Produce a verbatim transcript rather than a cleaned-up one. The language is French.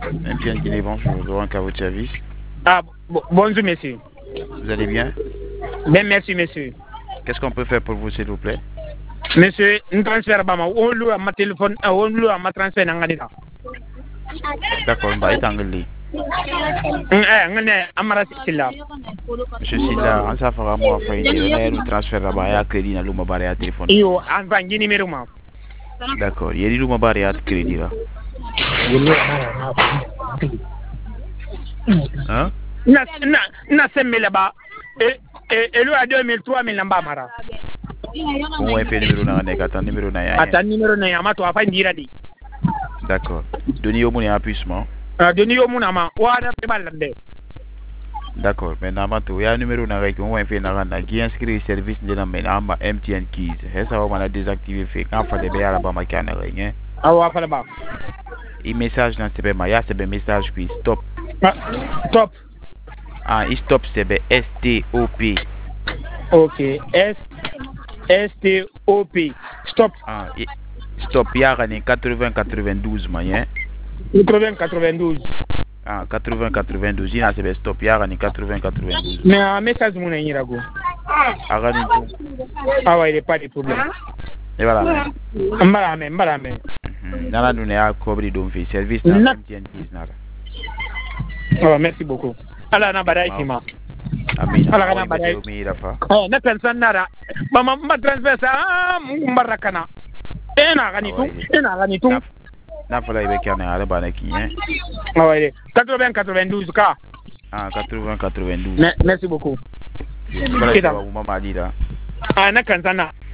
M T N Guinée, bonjour, Laurent à votre service. Ah, bon, bonjour, monsieur. Vous allez bien? Bien, merci, monsieur. Qu'est-ce qu'on peut faire pour vous, s'il vous plaît? Monsieur, un transfert, on loue à ma téléphone, on loue à ma transfert, D'accord, on va être anglais. Monsieur Silla, on s'en fera moi faire un transfert là-bas à crédit dans le barrière téléphone. Yo, en va gagner numéro. D'accord, il y a le barrière crédit là. Hein? Na na na semme là-bas. Et et lui a deux mille trois mille namba mara. On va faire numéro na nega, attends numéro na ya. Attends numéro na ya ma to afa ndira di. D'accord. Donnez au mon appuiement. Ah, donnez au mon ama. Wa na pe balande. D'accord, maintenant il y a un numéro na rek on va faire na na qui inscrit service de na amba M T N keys. Et ça va na désactiver fait quand fa de be ala ba ma kana rien. Ah wa fa ba. Et message dans ce ma ya c'est un message puis stop. Stop. Ah, stop c'est be S T O P. OK, S S T O P. Stop. Ah, stop ya ni quatre-vingts quatre-vingt-douze moyen. quatre-vingts quatre-vingt-douze. Ah, quatre-vingts quatre-vingt-douze, il a c'est stop ya ni quatre-vingts quatre-vingt-douze. Mais un message mon ira go. Ah, ni tout. Ah ouais, il n'y a pas de problème. Et voilà. Mbalame, mbalame. Nala nous n'a couvert donc fait service dans M T N keys nala. Oh, merci beaucoup. Ala na badai sima. Amin. Ala na badai. Oh, na pensan nara. Mama ma transfer sa mbarakana. Ena gani tu, ena gani tu. Na fala ibe kana ala bana ki hein. Ah ouais, quatre-vingts quatre-vingt-douze ka. Ah, quatre-vingts quatre-vingt-douze. Merci beaucoup. Voilà, vous m'a dit là. Ah, na kansana.